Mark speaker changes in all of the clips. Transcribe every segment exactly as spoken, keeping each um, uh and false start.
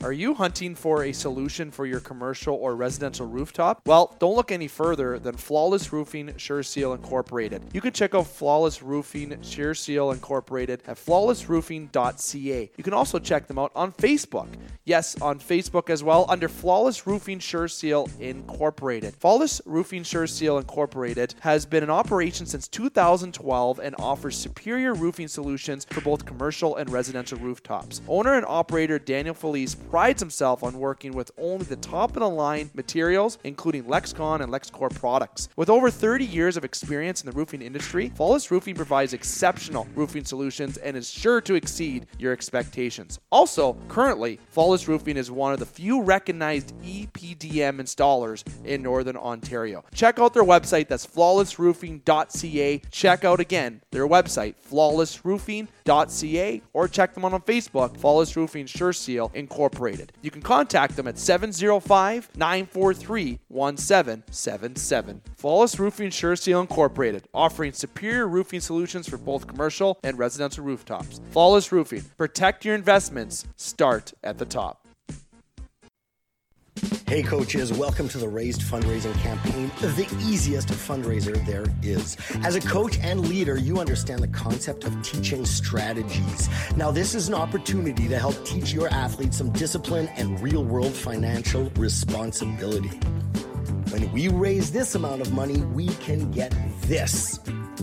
Speaker 1: Are you hunting for a solution for your commercial or residential rooftop? Well, don't look any further than Flawless Roofing SureSeal Incorporated. You can check out Flawless Roofing SureSeal Incorporated at flawless roofing dot c a. You can also check them out on Facebook. Yes, on Facebook as well under Flawless Roofing SureSeal Incorporated. Flawless Roofing SureSeal Incorporated has been in operation since two thousand twelve and offers superior roofing solutions for both commercial and residential rooftops. Owner and operator Daniel Felice prides himself on working with only the top-of-the-line materials, including Lexcon and LexCore products. With over thirty years of experience in the roofing industry, Flawless Roofing provides exceptional roofing solutions and is sure to exceed your expectations. Also, currently, Flawless Roofing is one of the few recognized E P D M installers in Northern Ontario. Check out their website, that's flawless roofing dot c a. Check out again their website, flawless roofing dot c a, or check them out on Facebook, Flawless Roofing SureSeal Incorporated. You can contact them at seven oh five, nine four three, one seven seven seven. Flawless Roofing SureSeal Incorporated, offering superior roofing solutions for both commercial and residential rooftops. Flawless Roofing. Protect your investments. Start at the top.
Speaker 2: Hey coaches, welcome to the Raised Fundraising Campaign, the easiest fundraiser there is. As a coach and leader, you understand the concept of teaching strategies. Now, this is an opportunity to help teach your athletes some discipline and real-world financial responsibility. When we raise this amount of money, we can get this.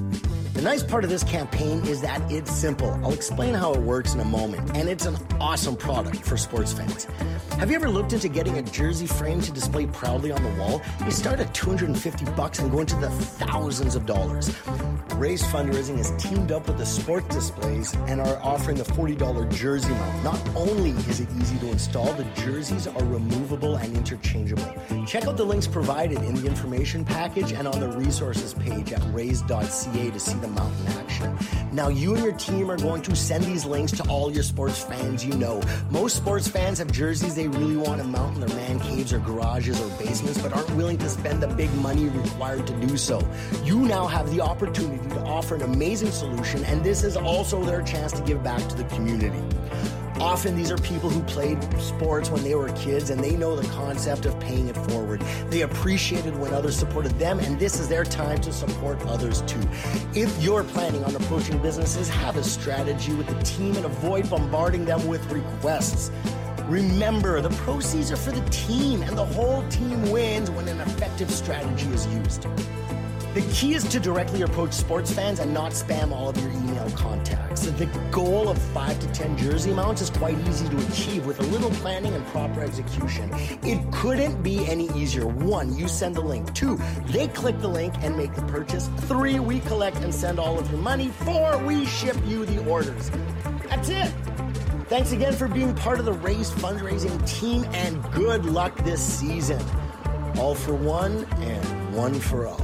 Speaker 2: The nice part of this campaign is that it's simple. I'll explain how it works in a moment, and it's an awesome product for sports fans. Have you ever looked into getting a jersey frame to display proudly on the wall? You start at two hundred fifty bucks and go into the thousands of dollars. Raised Fundraising has teamed up with the Sport Displays and are offering the forty dollars jersey mount. Not only is it easy to install, the jerseys are removable and interchangeable. Check out the links provided in the information package and on the resources page at raised dot c a to see the mount in action. Now, you and your team are going to send these links to all your sports fans you know. Most sports fans have jerseys they really want to mount in their man caves or garages or basements, but aren't willing to spend the big money required to do so. You now have the opportunity to offer an amazing solution, and this is also their chance to give back to the community. Often these are people who played sports when they were kids, and they know the concept of paying it forward. They appreciated when others supported them, and this is their time to support others too. If you're planning on approaching businesses, have a strategy with the team and avoid bombarding them with requests. Remember, the proceeds are for the team, and the whole team wins when an effective strategy is used. The key is to directly approach sports fans and not spam all of your email contacts. The goal of five to ten jersey mounts is quite easy to achieve with a little planning and proper execution. It couldn't be any easier. One, you send the link. Two, they click the link and make the purchase. Three, we collect and send all of your money. Four, we ship you the orders. That's it. Thanks again for being part of the Raised Fundraising team, and good luck this season. All for one and one for all.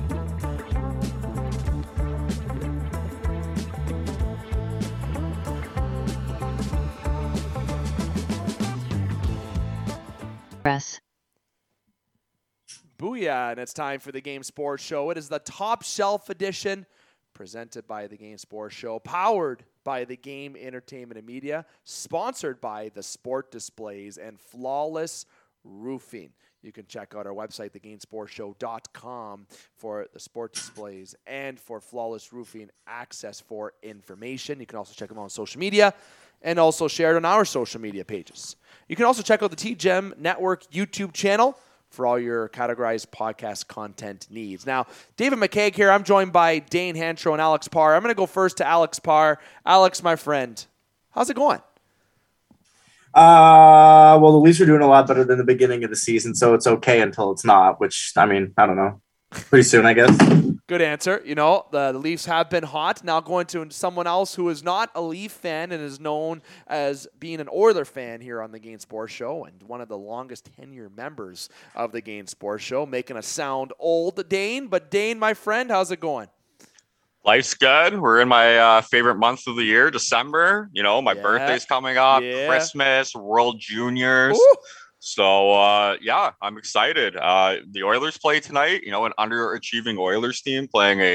Speaker 3: Press.
Speaker 1: Booyah, and it's time for the Game Sports Show. It is the Top Shelf edition, presented by the Game Sports Show, powered by the Game Entertainment and Media, sponsored by the Sport Displays and Flawless Roofing. You can check out our website, the game sports show dot com, for the Sport Displays and for Flawless Roofing access for information. You can also check them out on social media and also share it on our social media pages. You can also check out the T G E M Network YouTube channel for all your categorized podcast content needs. Now, David McCaig here. I'm joined by Dane Hantro and Alex Parr. I'm going to go first to Alex Parr. Alex, my friend, how's it going?
Speaker 4: Uh, well, the Leafs are doing a lot better than the beginning of the season, so it's okay until it's not, which, I mean, I don't know. Pretty soon, I guess.
Speaker 1: Good answer. You know, the, the Leafs have been hot. Now going to someone else who is not a Leaf fan and is known as being an Oiler fan here on the Game Sports Show, and one of the longest tenure members of the Game Sports Show, making us sound old, Dane. But Dane, my friend, how's it going?
Speaker 5: Life's good. We're in my uh, favorite month of the year, December. You know, my yeah. birthday's coming up, yeah. Christmas, World Juniors. Ooh. So, uh, yeah, I'm excited. Uh, the Oilers play tonight, you know, an underachieving Oilers team playing a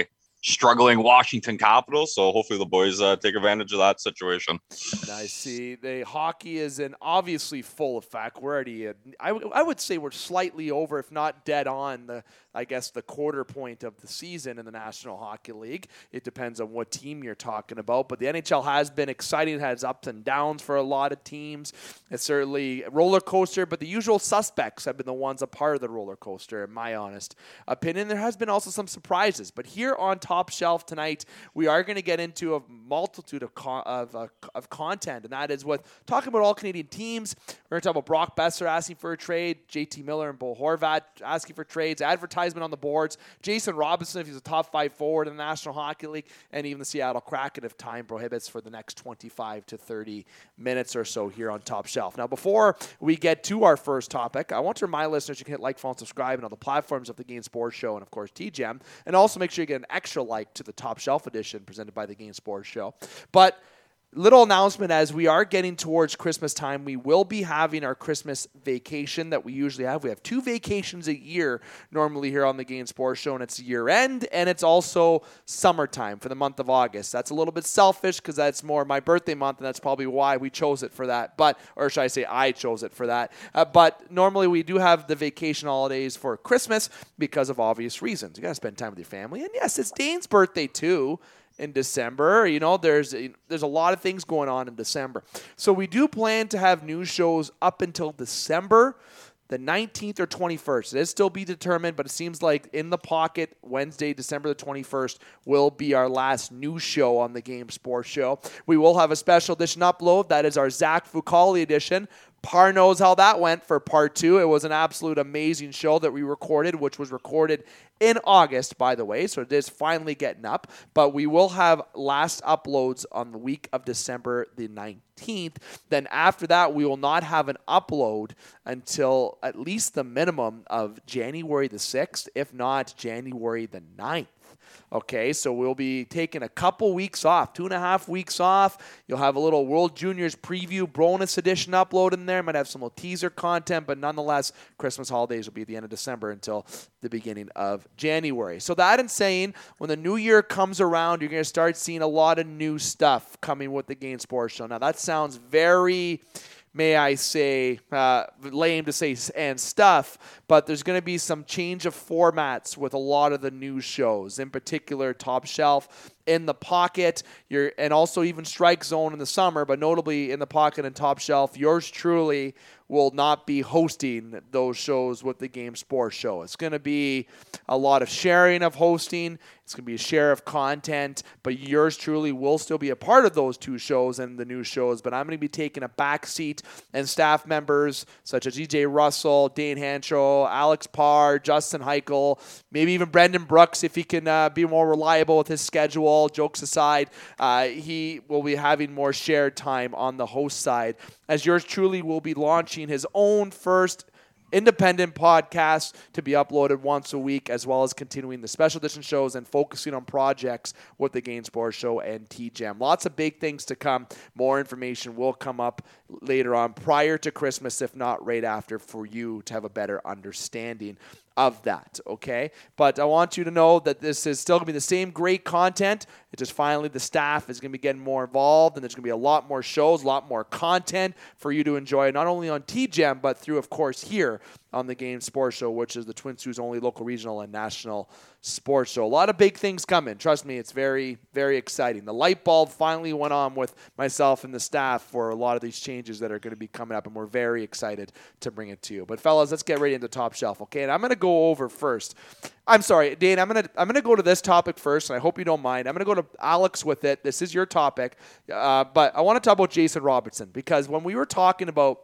Speaker 5: struggling Washington Capitals. So hopefully the boys uh, take advantage of that situation.
Speaker 1: I see. The hockey is in obviously full effect. We're already, in, I, w- I would say we're slightly over, if not dead on, the I guess the quarter point of the season in the National Hockey League. It depends on what team you're talking about. But the N H L has been exciting. It has ups and downs for a lot of teams. It's certainly a roller coaster, but the usual suspects have been the ones a part of the roller coaster, in my honest opinion. There has been also some surprises. But here on Top Shelf tonight, we are going to get into a multitude of con- of, uh, of content, and that is with talking about all Canadian teams. We're going to talk about Brock Besser asking for a trade, J T Miller and Bo Horvat asking for trades, advertising on the boards, Jason Robinson if he's a top five forward in the National Hockey League, and even the Seattle Kraken if time prohibits for the next twenty-five to thirty minutes or so here on Top Shelf. Now, before we get to our first topic, I want to remind listeners you can hit like, follow, and subscribe on all the platforms of the Game Sports Show and, of course, T G E M, and also make sure you get an extra like to the Top Shelf edition presented by the Game Sports Show. But little announcement as we are getting towards Christmas time. We will be having our Christmas vacation that we usually have. We have two vacations a year normally here on the Game Sports Show, and it's year end and it's also summertime for the month of August. That's a little bit selfish because that's more my birthday month, and that's probably why we chose it for that. But, or should I say I chose it for that. Uh, but normally we do have the vacation holidays for Christmas because of obvious reasons. You got to spend time with your family. And yes, it's Dane's birthday too. In December, you know, there's a, there's a lot of things going on in December. So we do plan to have news shows up until December the nineteenth or twenty-first. It is still be determined, but it seems like In the Pocket, Wednesday, December the twenty-first, will be our last news show on the Game Sports Show. We will have a special edition upload. That is our Zach Fucali edition. Par knows how that went for part two. It was an absolute amazing show that we recorded, which was recorded in August, by the way, so it is finally getting up. But we will have last uploads on the week of December the nineteenth. Then after that, we will not have an upload until at least the minimum of January the sixth, if not January the ninth. Okay, so we'll be taking a couple weeks off, two and a half weeks off. You'll have a little World Juniors preview bonus edition upload in there. Might have some little teaser content, but nonetheless, Christmas holidays will be at the end of December until the beginning of January. So that in saying, when the new year comes around, you're going to start seeing a lot of new stuff coming with the Game Sports Show. Now, that sounds very, may I say, uh, lame to say and stuff, but there's going to be some change of formats with a lot of the news shows, in particular Top Shelf, In the Pocket, your, and also even Strike Zone in the summer, but notably In the Pocket and Top Shelf. Yours truly will not be hosting those shows with the Game Sports Show. It's going to be a lot of sharing of hosting. It's going to be a share of content, but yours truly will still be a part of those two shows and the new shows. But I'm going to be taking a back seat, and staff members such as E J Russell, Dane Hancho, Alex Parr, Justin Heichel, maybe even Brendan Brooks if he can uh, be more reliable with his schedule. Jokes aside, uh, he will be having more shared time on the host side, as yours truly will be launching his own first independent podcast to be uploaded once a week, as well as continuing the special edition shows and focusing on projects with the Game Sports Show and T G E M. Lots of big things to come. More information will come up later on prior to Christmas, if not right after, for you to have a better understanding of that, okay? But I want you to know that this is still going to be the same great content. It's just finally the staff is going to be getting more involved, and there's going to be a lot more shows, a lot more content for you to enjoy, not only on T G E M, but through, of course, here on the Game Sports Show, which is the Twin Sault's only local, regional, and national sports show. A lot of big things coming. Trust me, it's very, very exciting. The light bulb finally went on with myself and the staff for a lot of these changes that are going to be coming up, and we're very excited to bring it to you. But fellas, let's get right into Top Shelf, okay? And I'm going to go over first. I'm sorry, Dane, I'm going to I'm going to go to this topic first, and I hope you don't mind. I'm going to go to Alex with it. This is your topic. Uh, but I want to talk about Jason Robertson, because when we were talking about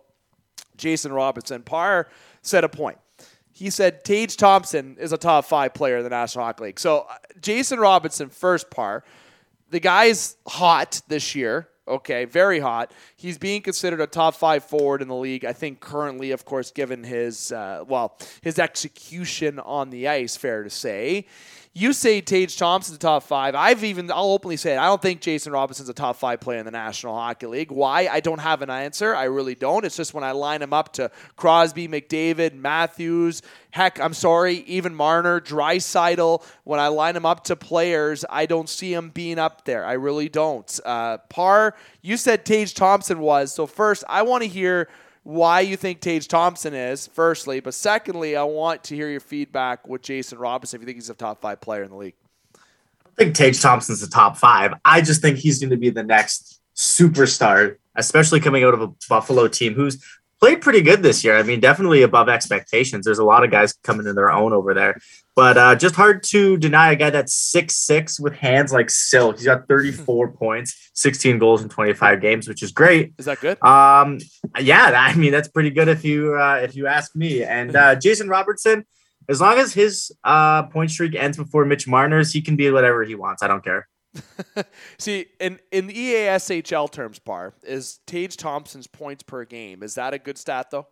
Speaker 1: Jason Robertson, Parr said a point. He said Tage Thompson is a top five player in the National Hockey League. So uh, Jason Robertson, first Parr, the guy's hot this year. Okay, very hot. He's being considered a top five forward in the league. I think currently, of course, given his, uh, well, his execution on the ice, fair to say. You say Tage Thompson's a top five. I've even, I'll openly say it. I don't think Jason Robinson's a top five player in the National Hockey League. Why? I don't have an answer. I really don't. It's just when I line him up to Crosby, McDavid, Matthews, heck, I'm sorry, even Marner, Draisaitl, when I line him up to players, I don't see him being up there. I really don't. Uh, Par, you said Tage Thompson was. So first, I want to hear why you think Tage Thompson is, firstly. But secondly, I want to hear your feedback with Jason Robinson if you think he's a top five player in the league.
Speaker 4: I think Tage Thompson's the top five. I just think he's going to be the next superstar, especially coming out of a Buffalo team who's played pretty good this year. I mean, definitely above expectations. There's a lot of guys coming to their own over there. But uh, just hard to deny a guy that's six six with hands like silk. He's got thirty-four points, sixteen goals in twenty-five games, which is great.
Speaker 1: Is that good?
Speaker 4: Um, yeah, I mean, that's pretty good if you uh, if you ask me. And uh, Jason Robertson, as long as his uh, point streak ends before Mitch Marner's, he can be whatever he wants. I don't care.
Speaker 1: See, in, in the E A S H L terms, Par, is Tage Thompson's points per game. Is that a good stat, though?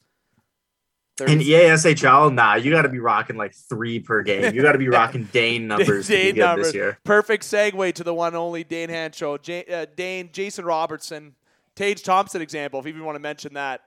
Speaker 4: In E A S H L, nah, you got to be rocking like three per game. You got to be rocking Dane numbers
Speaker 1: Dane
Speaker 4: to be good
Speaker 1: numbers.
Speaker 4: this year.
Speaker 1: Perfect segue to the one and only Dane Hancho. J- uh, Dane, Jason Robertson, Tage Thompson example, if you even want to mention that.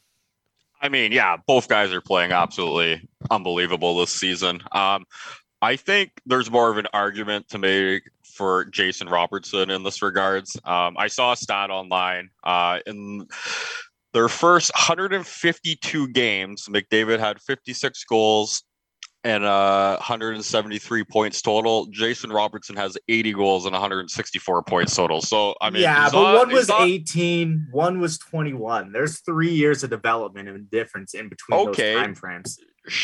Speaker 5: I mean, yeah, both guys are playing absolutely unbelievable this season. Um, I think there's more of an argument to make for Jason Robertson in this regards. Um, I saw a stat online uh, in their first one hundred fifty-two games. McDavid had fifty-six goals and uh, one hundred seventy-three points total. Jason Robertson has eighty goals and one hundred sixty-four points total. So, I mean,
Speaker 4: yeah, but
Speaker 5: not,
Speaker 4: one was
Speaker 5: not,
Speaker 4: eighteen, one was twenty-one. There's three years of development and difference in between
Speaker 5: okay,
Speaker 4: those time frames.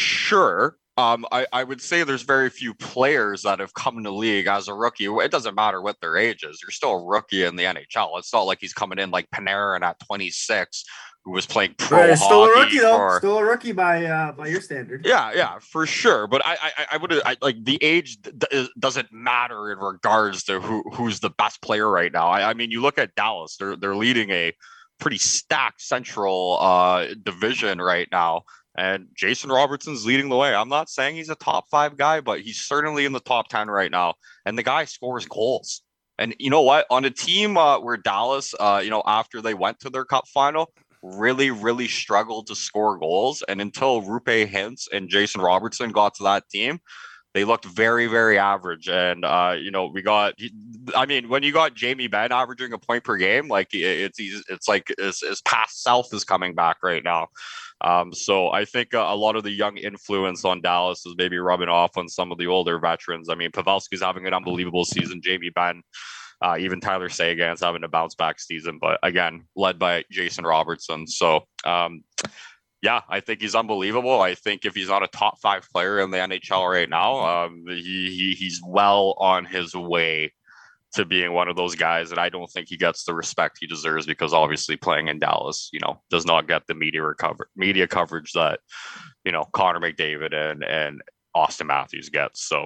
Speaker 5: Sure. Um, I, I would say there's very few players that have come in the league as a rookie. It doesn't matter what their age is. You're still a rookie in the N H L. It's not like he's coming in like Panarin at twenty-six, who was playing pro
Speaker 4: right,
Speaker 5: hockey.
Speaker 4: Still a rookie, though.
Speaker 5: For,
Speaker 4: still a rookie by uh, by your standard.
Speaker 5: Yeah, yeah, for sure. But I I, I would I, like the age d- doesn't matter in regards to who who's the best player right now. I, I mean, you look at Dallas; they're they're leading a pretty stacked Central uh, division right now. And Jason Robertson's leading the way. I'm not saying he's a top five guy, but he's certainly in the top ten right now. And the guy scores goals. And you know what? On a team uh, where Dallas, uh, you know, after they went to their cup final, really, really struggled to score goals. And until Roope Hintz and Jason Robertson got to that team, they looked very, very average. And, uh, you know, we got, I mean, when you got Jamie Benn averaging a point per game, like it's, it's like his, his past self is coming back right now. Um, so I think uh, a lot of the young influence on Dallas is maybe rubbing off on some of the older veterans. I mean, Pavelski's having an unbelievable season. Jamie Benn, uh, even Tyler Seguin's having a bounce back season, but again, led by Jason Robertson. So, um, yeah, I think he's unbelievable. I think if he's not a top five player in the N H L right now, um, he, he he's well on his way to being one of those guys. And I don't think he gets the respect he deserves because obviously playing in Dallas, you know, does not get the media recover media coverage that, you know, Connor McDavid and, and Austin Matthews gets. So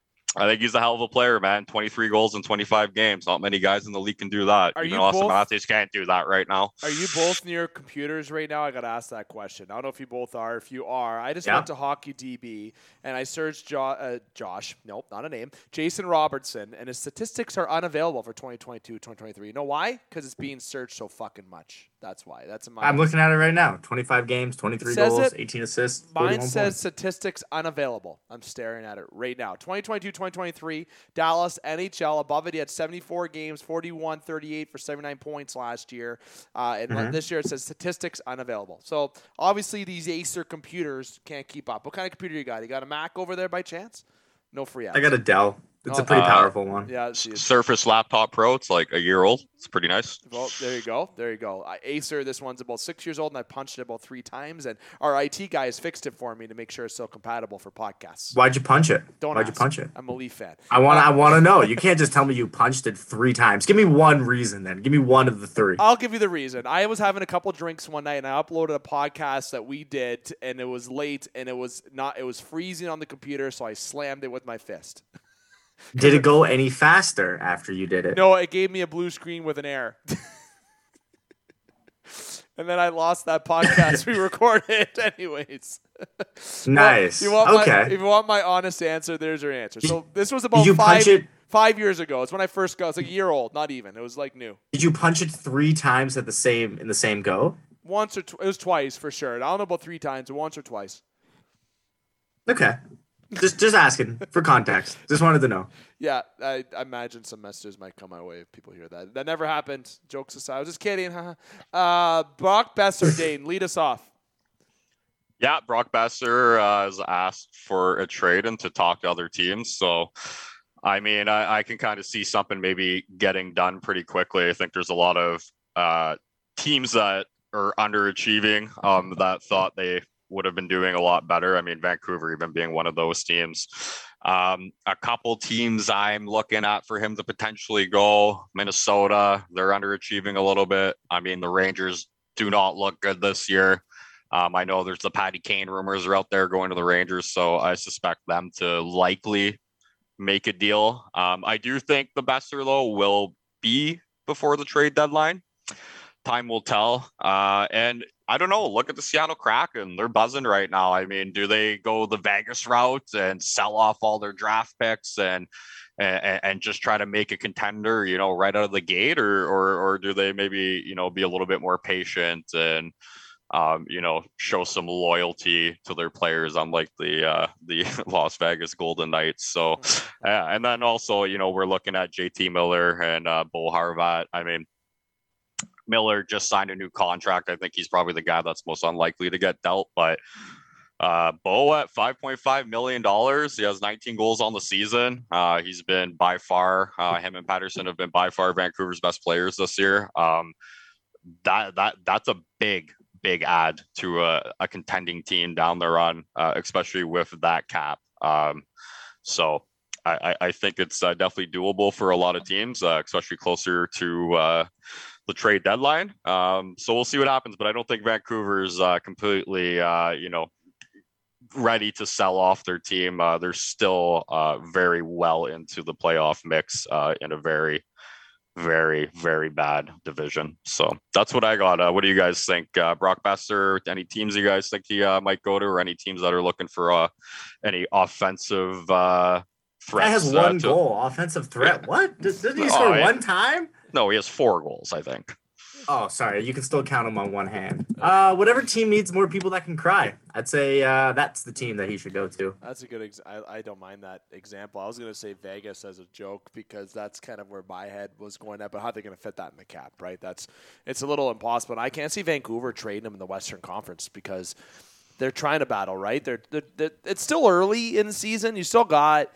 Speaker 5: I think he's a hell of a player, man. twenty-three goals in twenty-five games. Not many guys in the league can do that.
Speaker 1: Are
Speaker 5: Even
Speaker 1: you
Speaker 5: Austin
Speaker 1: both,
Speaker 5: Matthews can't do that right now.
Speaker 1: Are you both near computers right now? I got to ask that question. I don't know if you both are. If you are, I just
Speaker 4: yeah.
Speaker 1: went to Hockey D B and I searched jo- uh, Josh. Nope, not a name. Jason Robertson, and his statistics are unavailable for twenty twenty-two, twenty twenty-three. You know why? Because it's being searched so fucking much. That's why. That's in my.
Speaker 4: I'm looking at it right now. twenty-five games, twenty-three goals, it. eighteen assists.
Speaker 1: Mine says
Speaker 4: points.
Speaker 1: Statistics unavailable. I'm staring at it right now. twenty twenty-two, twenty twenty-three, Dallas, N H L. Above it, he had seventy-four games, forty-one, thirty-eight for seventy-nine points last year. Uh, and mm-hmm. this year it says statistics unavailable. So obviously these Acer computers can't keep up. What kind of computer you got? You got a Mac over there by chance? No free apps.
Speaker 4: I got a Dell. It's
Speaker 1: oh,
Speaker 4: a pretty
Speaker 5: uh,
Speaker 4: powerful one.
Speaker 1: Yeah, it's,
Speaker 5: Surface Laptop Pro. It's like a year old. It's pretty nice.
Speaker 1: Well, there you go. There you go. Uh, Acer, this one's about six years old, and I punched it about three times. And our I T guy has fixed it for me to make sure it's still compatible for podcasts.
Speaker 4: Why'd you punch it?
Speaker 1: Don't
Speaker 4: Why'd
Speaker 1: ask.
Speaker 4: you punch it?
Speaker 1: I'm a Leaf fan.
Speaker 4: I want.
Speaker 1: Uh,
Speaker 4: I want to know. You can't just tell me you punched it three times. Give me one reason, then. Give me one of the three.
Speaker 1: I'll give you the reason. I was having a couple drinks one night, and I uploaded a podcast that we did, and it was late, and it was not. It was freezing on the computer, so I slammed it with my fist.
Speaker 4: Did it go any faster after you did it?
Speaker 1: No, it gave me a blue screen with an error. And then I lost that podcast we recorded anyways.
Speaker 4: Nice.
Speaker 1: Well, you want
Speaker 4: okay.
Speaker 1: My, if you want my honest answer, there's your answer. So this was about
Speaker 4: Did you
Speaker 1: five,
Speaker 4: punch it?
Speaker 1: five years ago. It's when I first got. It's like a year old, not even. It was like new.
Speaker 4: Did you punch it three times at the same in the same go?
Speaker 1: Once or tw- it was twice for sure. I don't know about three times, but once or twice.
Speaker 4: Okay. Just just asking for context. Just wanted to know.
Speaker 1: Yeah, I, I imagine some messages might come my way if people hear that. That never happened. Jokes aside. I was just kidding. uh, Brock Besser, Dane, lead us off.
Speaker 5: Yeah, Brock Besser uh, has asked for a trade and to talk to other teams. So, I mean, I, I can kind of see something maybe getting done pretty quickly. I think there's a lot of uh, teams that are underachieving um, that thought they would have been doing a lot better. I mean, Vancouver even being one of those teams. Um, a couple teams I'm looking at for him to potentially go. Minnesota, they're underachieving a little bit. I mean, the Rangers do not look good this year. Um, I know there's the Patty Kane rumors are out there going to the Rangers, so I suspect them to likely make a deal. Um, I do think the Besser, though, will be before the trade deadline. Time will tell. Uh, and I don't know. Look at the Seattle Kraken. They're buzzing right now. I mean, do they go the Vegas route and sell off all their draft picks and and, and just try to make a contender, you know, right out of the gate, or or or do they maybe, you know, be a little bit more patient and um, you know, show some loyalty to their players, unlike the uh, the Las Vegas Golden Knights. So, yeah, and then also, you know, we're looking at J T Miller and uh, Bo Horvat. I mean, Miller just signed a new contract. I think he's probably the guy that's most unlikely to get dealt. But uh, Bo at five point five million dollars. He has nineteen goals on the season. Uh, he's been by far, uh, him and Patterson have been by far Vancouver's best players this year. Um, that that that's a big, big add to a, a contending team down the run, uh, especially with that cap. Um, so I, I think it's uh, definitely doable for a lot of teams, uh, especially closer to uh, the trade deadline. Um, so we'll see what happens, but I don't think Vancouver's uh, completely, uh, you know, ready to sell off their team. Uh, they're still uh, very well into the playoff mix uh, in a very, very, very bad division. So that's what I got. Uh, what do you guys think? Uh, Brock Besser, any teams you guys think he uh, might go to, or any teams that are looking for uh, any offensive uh, threats?
Speaker 4: Guy has one
Speaker 5: uh, to...
Speaker 4: goal, offensive threat. What? Doesn't he
Speaker 5: Oh,
Speaker 4: score
Speaker 5: yeah.
Speaker 4: one time?
Speaker 5: No, he has four goals, I think.
Speaker 4: Oh, sorry. You can still count him on one hand. Uh, whatever team needs more people that can cry, I'd say uh, that's the team that he should go to.
Speaker 1: That's a good ex- I, I don't mind that example. I was going to say Vegas as a joke because that's kind of where my head was going at, but how are they going to fit that in the cap, right? That's It's a little impossible. And I can't see Vancouver trading him in the Western Conference because they're trying to battle, right? They're, they're, they're It's still early in the season. You still got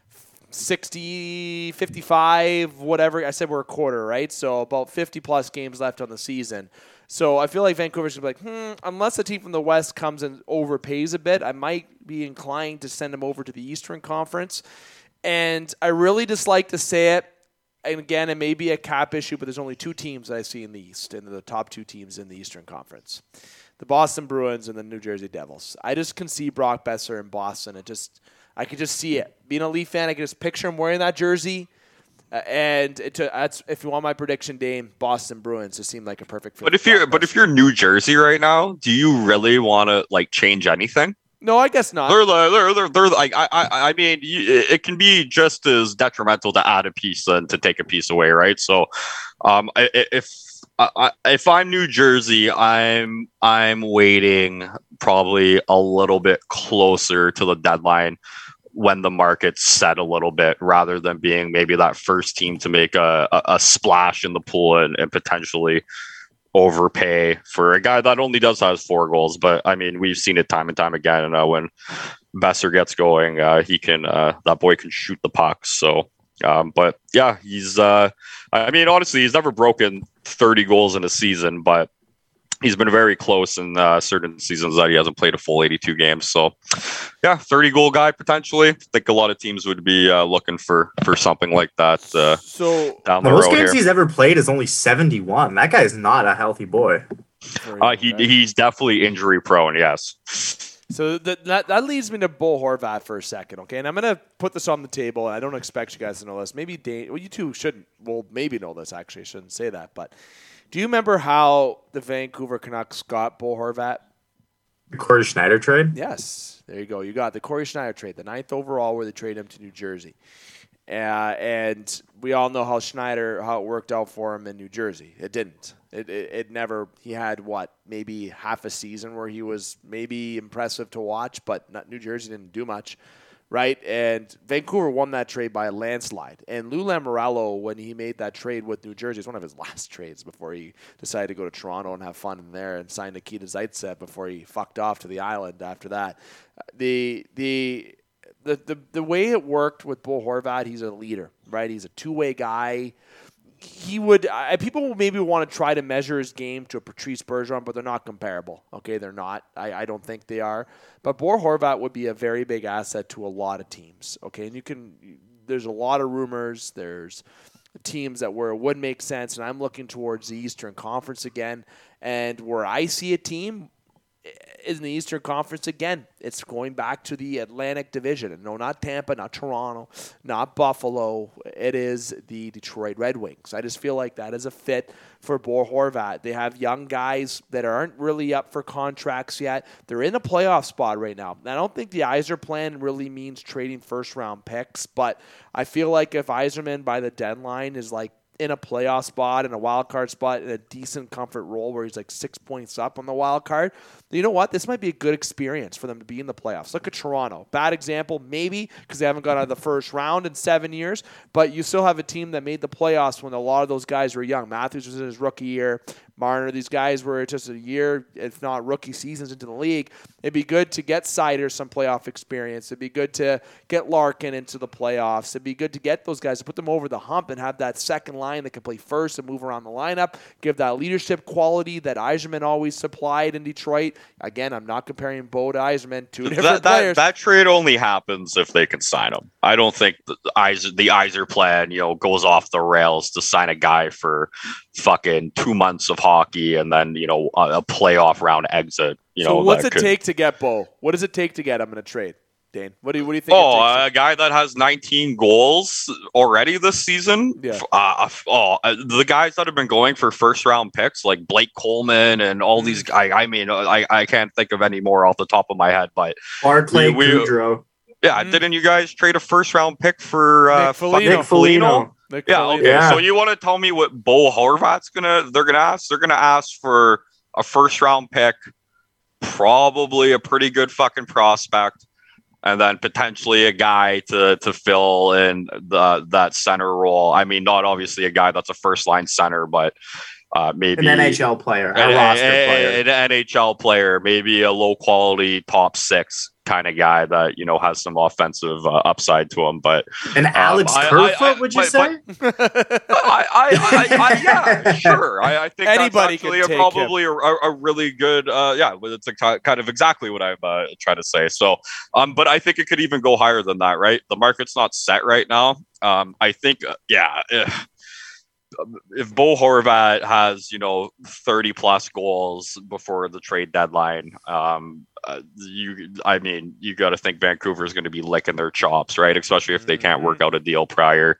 Speaker 1: sixty, fifty-five, whatever. I said we're a quarter, right? So about fifty plus games left on the season. So I feel like Vancouver's going to be like, hmm, unless a team from the West comes and overpays a bit, I might be inclined to send him over to the Eastern Conference. And I really dislike to say it. And again, it may be a cap issue, but there's only two teams that I see in the East, and they're the top two teams in the Eastern Conference. The Boston Bruins and the New Jersey Devils. I just can see Brock Besser in Boston. It just, I could just see it. Being a Leaf fan, I can just picture him wearing that jersey. Uh, and it, that's if you want my prediction, Dame, Boston Bruins to seem like a perfect fit.
Speaker 5: But if you're, but if you're New Jersey right now, do you really want to like change anything?
Speaker 1: No, I guess not.
Speaker 5: They're they're they're, they're like I I I mean, it can be just as detrimental to add a piece than to take a piece away, right? So, um, if I, if I'm New Jersey, I'm I'm waiting probably a little bit closer to the deadline when the market's set a little bit, rather than being maybe that first team to make a, a, a splash in the pool and, and potentially overpay for a guy that only does has four goals. But I mean, we've seen it time and time again. And uh, when Besser gets going, uh, he can, uh, that boy can shoot the puck. So, um, but yeah, he's, uh, I mean, honestly, he's never broken thirty goals in a season, but he's been very close in uh, certain seasons that he hasn't played a full eighty-two games. So, yeah, thirty goal guy potentially. I think a lot of teams would be uh, looking for for something like that. Uh,
Speaker 1: so
Speaker 5: down the
Speaker 4: most
Speaker 5: road
Speaker 4: games
Speaker 5: here.
Speaker 4: he's ever played is only seventy-one. That guy is not a healthy boy.
Speaker 5: Uh, he he's definitely injury prone. Yes.
Speaker 1: So that, that that leads me to Bo Horvat for a second, okay? And I'm going to put this on the table. I don't expect you guys to know this. Maybe Dane, well, you two shouldn't. Well, maybe know this, actually. I shouldn't say that. But Do you remember how the Vancouver Canucks got Bo Horvat?
Speaker 4: The Corey Schneider trade?
Speaker 1: Yes. There you go. You got the Corey Schneider trade, the ninth overall where they trade him to New Jersey. Uh, and we all know how Schneider, how it worked out for him in New Jersey. It didn't. It, it, it never, he had what, maybe half a season where he was maybe impressive to watch, but not, New Jersey didn't do much, right? And Vancouver won that trade by a landslide. And Lou Lamoriello, when he made that trade with New Jersey, it's one of his last trades before he decided to go to Toronto and have fun in there and sign Nikita Zaitsev before he fucked off to the island after that. The, the, The, the the way it worked with Bo Horvat, he's a leader, right? He's a two-way guy. He would I, people will maybe want to try to measure his game to a Patrice Bergeron, but they're not comparable. Okay, they're not. I, I don't think they are. But Bo Horvat would be a very big asset to a lot of teams. Okay, and you can. There's a lot of rumors. There's teams that where it would make sense, and I'm looking towards the Eastern Conference again, and where I see a team is in the Eastern Conference again. It's going back to the Atlantic Division. No, not Tampa, not Toronto, not Buffalo. It is the Detroit Red Wings. I just feel like that is a fit for Bo Horvat. They have young guys that aren't really up for contracts yet. They're in a playoff spot right now. I don't think the Yzer plan really means trading first-round picks, but I feel like if Yzerman by the deadline is like in a playoff spot, in a wild card spot, in a decent comfort role where he's like six points up on the wild card, you know what? This might be a good experience for them to be in the playoffs. Look at Toronto. Bad example, maybe, because they haven't got out of the first round in seven years, but you still have a team that made the playoffs when a lot of those guys were young. Matthews was in his rookie year. Marner, these guys were just a year, if not rookie seasons into the league. It'd be good to get Seider some playoff experience. It'd be good to get Larkin into the playoffs. It'd be good to get those guys, to put them over the hump and have that second line that can play first and move around the lineup, give that leadership quality that Yzerman always supplied in Detroit. Again, I'm not comparing Bo to Yzerman, two different
Speaker 5: that, that,
Speaker 1: players.
Speaker 5: That trade only happens if they can sign him. I don't think the Yzer, the Yzer plan, you know, goes off the rails to sign a guy for fucking two months of hockey and then, you know, a, a playoff round exit. You
Speaker 1: so
Speaker 5: know,
Speaker 1: what's it
Speaker 5: could...
Speaker 1: take to get Bo? What does it take to get him in a trade, Dane? What do you, what do you think?
Speaker 5: Oh,
Speaker 1: it takes
Speaker 5: a guy that has nineteen goals already this season.
Speaker 1: Yeah.
Speaker 5: Uh, oh, uh, the guys that have been going for first round picks like Blake Coleman and all these guys. I mean, I, I can't think of any more off the top of my head, but
Speaker 4: Barclay
Speaker 5: we, we,
Speaker 4: Goudreau.
Speaker 5: Yeah, mm. Didn't you guys trade a first round pick for uh,
Speaker 1: Nick Foligno?
Speaker 5: Nick Foligno?
Speaker 1: Nick
Speaker 5: yeah,
Speaker 1: Foligno.
Speaker 5: okay.
Speaker 4: Yeah.
Speaker 5: So you want to tell me what Bo Horvat's gonna? They're gonna ask. They're gonna ask for a first round pick, probably a pretty good fucking prospect, and then potentially a guy to to fill in the that center role. I mean, not obviously a guy that's a first line center, but uh, maybe
Speaker 4: An N H L player, a
Speaker 5: an,
Speaker 4: roster
Speaker 5: a,
Speaker 4: player,
Speaker 5: an N H L player, maybe a low quality top six kind of guy that, you know, has some offensive uh, upside to him. But
Speaker 4: and Alex
Speaker 5: um,
Speaker 4: Kerfoot,
Speaker 5: I, I, I,
Speaker 4: would you
Speaker 5: but,
Speaker 4: say?
Speaker 5: But, I, I, I, I, yeah, sure. I, I think
Speaker 1: Anybody
Speaker 5: that's actually
Speaker 1: can
Speaker 5: a,
Speaker 1: take
Speaker 5: probably a, a really good. Uh, yeah, it's a, kind of exactly what I'm uh, trying to say. So, um, but I think it could even go higher than that. Right, the market's not set right now. Um, I think, uh, yeah. If, if Bo Horvat has, you know, thirty plus goals before the trade deadline, um, uh, you, I mean, you got to think Vancouver is going to be licking their chops, right? Especially if they can't work out a deal prior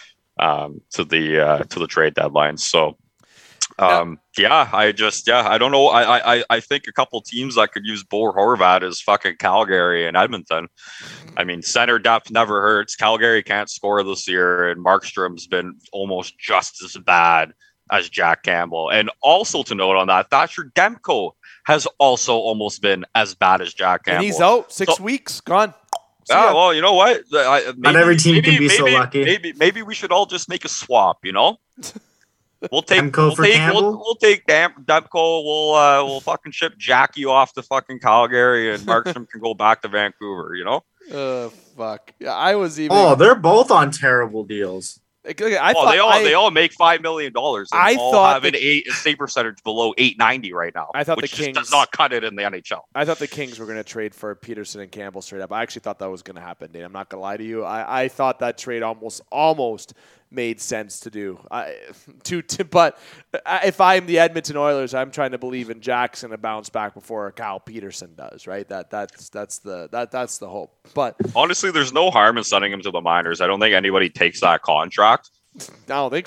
Speaker 5: um, to the uh, to the trade deadline. So, um, yeah, I just, yeah, I don't know. I, I, I think a couple teams that could use Bo Horvat is fucking Calgary and Edmonton. I mean, center depth never hurts. Calgary can't score this year, and Markstrom's been almost just as bad as Jack Campbell. And also to note on that, Thatcher Demko has also almost been as bad as Jack Campbell.
Speaker 1: And he's out six
Speaker 5: So-
Speaker 1: weeks, gone. See
Speaker 5: Yeah,
Speaker 1: ya.
Speaker 5: well, you know what? I, maybe,
Speaker 4: Not every team
Speaker 5: maybe,
Speaker 4: can be
Speaker 5: maybe,
Speaker 4: so lucky.
Speaker 5: Maybe, maybe we should all just make a swap. You know, we'll take
Speaker 4: Demko
Speaker 5: we'll
Speaker 4: for
Speaker 5: take
Speaker 4: Campbell?
Speaker 5: we'll, we'll take Dam- Demko. We'll uh, we'll fucking ship Jackie off to fucking Calgary, and Markstrom can go back to Vancouver. You know.
Speaker 1: Oh, fuck. Yeah, I was even.
Speaker 4: Oh, they're both on terrible deals.
Speaker 1: Like, look, I
Speaker 5: oh,
Speaker 1: thought
Speaker 5: they all
Speaker 1: I,
Speaker 5: they all make five million dollars.
Speaker 1: I
Speaker 5: all
Speaker 1: thought
Speaker 5: have an
Speaker 1: the-
Speaker 5: eight a save percentage below eight ninety right now.
Speaker 1: I thought
Speaker 5: which
Speaker 1: the
Speaker 5: just
Speaker 1: Kings-
Speaker 5: does not cut it in the N H L.
Speaker 1: I thought the Kings were going to trade for Peterson and Campbell straight up. I actually thought that was going to happen, Dane. I'm not going to lie to you. I, I thought that trade almost almost made sense to do. I, to, to but if I'm the Edmonton Oilers, I'm trying to believe in Jackson to bounce back before Kyle Peterson does. Right? That that's that's the that that's the hope. But
Speaker 5: Honestly, there's no harm in sending him to the minors. I don't think anybody takes that contract.
Speaker 1: I don't think so.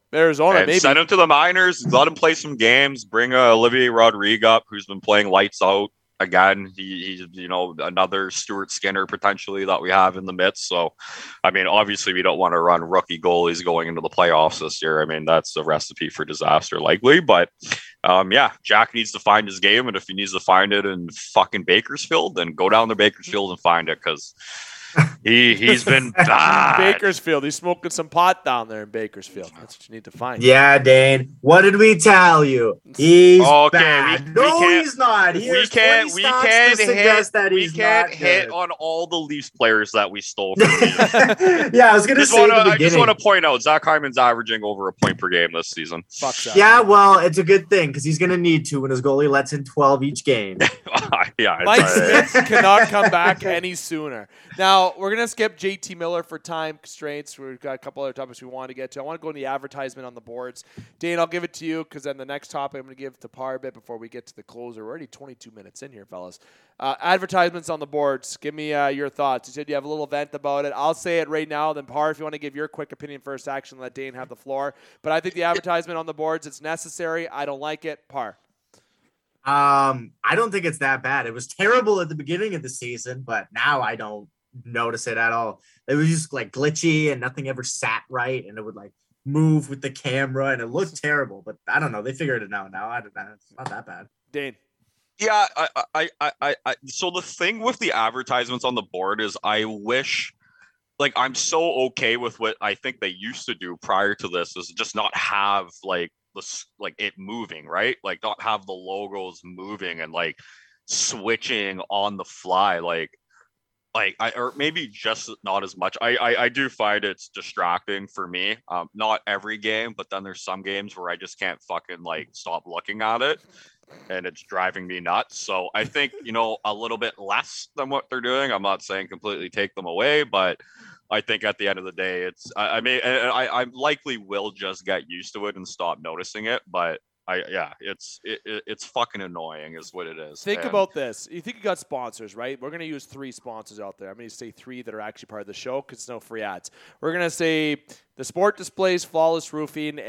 Speaker 1: Arizona,
Speaker 5: and
Speaker 1: maybe.
Speaker 5: send him to the minors. Let him play some games. Bring uh, Olivier Rodrigue up, who's been playing lights out. Again, he, he's, you know, another Stuart Skinner potentially that we have in the midst. So, I mean, obviously we don't want to run rookie goalies going into the playoffs this year. I mean, that's a recipe for disaster likely, but um, yeah, Jack needs to find his game. And if he needs to find it in fucking Bakersfield, then go down to Bakersfield and find it. Cause he, he's been bad.
Speaker 1: Bakersfield. He's smoking some pot down there in Bakersfield. That's what you need to find.
Speaker 4: Yeah, Dane. What did we tell you? He's
Speaker 5: Okay,
Speaker 4: bad.
Speaker 5: we- we
Speaker 4: no,
Speaker 5: can't-
Speaker 4: he's not.
Speaker 5: We
Speaker 4: Here's
Speaker 5: can't.
Speaker 4: twenty
Speaker 5: We
Speaker 4: stats
Speaker 5: can't
Speaker 4: to
Speaker 5: hit.
Speaker 4: suggest that
Speaker 5: We
Speaker 4: he's
Speaker 5: can't
Speaker 4: not
Speaker 5: hit
Speaker 4: good.
Speaker 5: on all the Leafs players that we stole from you.
Speaker 4: Yeah, I was gonna
Speaker 5: just
Speaker 4: say
Speaker 5: wanna,
Speaker 4: in the
Speaker 5: I just
Speaker 4: beginning.
Speaker 5: want to point out Zach Hyman's averaging over a point per game this season.
Speaker 1: Fuck that.
Speaker 4: Yeah, well, it's a good thing because he's gonna need to when his goalie lets in twelve each game.
Speaker 5: yeah,
Speaker 1: Mike
Speaker 5: it's, uh,
Speaker 1: Smith cannot come back any sooner. Now, we're going to skip J T Miller for time constraints. We've got a couple other topics we want to get to. I want to go into the advertisement on the boards. Dane, I'll give it to you because then the next topic I'm going to give to Par a bit before we get to the closer. We're already twenty-two minutes in here, fellas. Uh, advertisements on the boards. Give me uh, your thoughts. You said you have a little vent about it. I'll say it right now. Then Par, if you want to give your quick opinion first, action, let Dane have the floor. But I think the advertisement on the boards, it's necessary. I don't like it. Par.
Speaker 4: Um, I don't think it's that bad. It was terrible at the beginning of the season, but now I don't notice it at all. It was just like glitchy and nothing ever sat right, and it would like move with the camera, and it looked terrible. But I don't know. They figured it out now. I don't know. It's not that bad.
Speaker 1: Dane.
Speaker 5: yeah, I, I, I, I, I. So the thing with the advertisements on the board is, I wish, like, I'm so okay with what I think they used to do prior to this, is just not have like the like it moving, right? Like, not have the logos moving and like switching on the fly, like. Like I or maybe just not as much. I, I I do find it's distracting for me. Um, not every game, but then there's some games where I just can't fucking like stop looking at it, and it's driving me nuts. So I think, you know, a little bit less than what they're doing. I'm not saying completely take them away, but I think at the end of the day, it's I, I mean I I likely will just get used to it and stop noticing it, but. I yeah, it's it, it, it's fucking annoying, is what it is.
Speaker 1: Think
Speaker 5: And-
Speaker 1: about this. You think you got sponsors, right? We're going to use three sponsors out there. I'm going to say three that are actually part of the show because it's no free ads. We're going to say the Sport Displays, Flawless Roofing,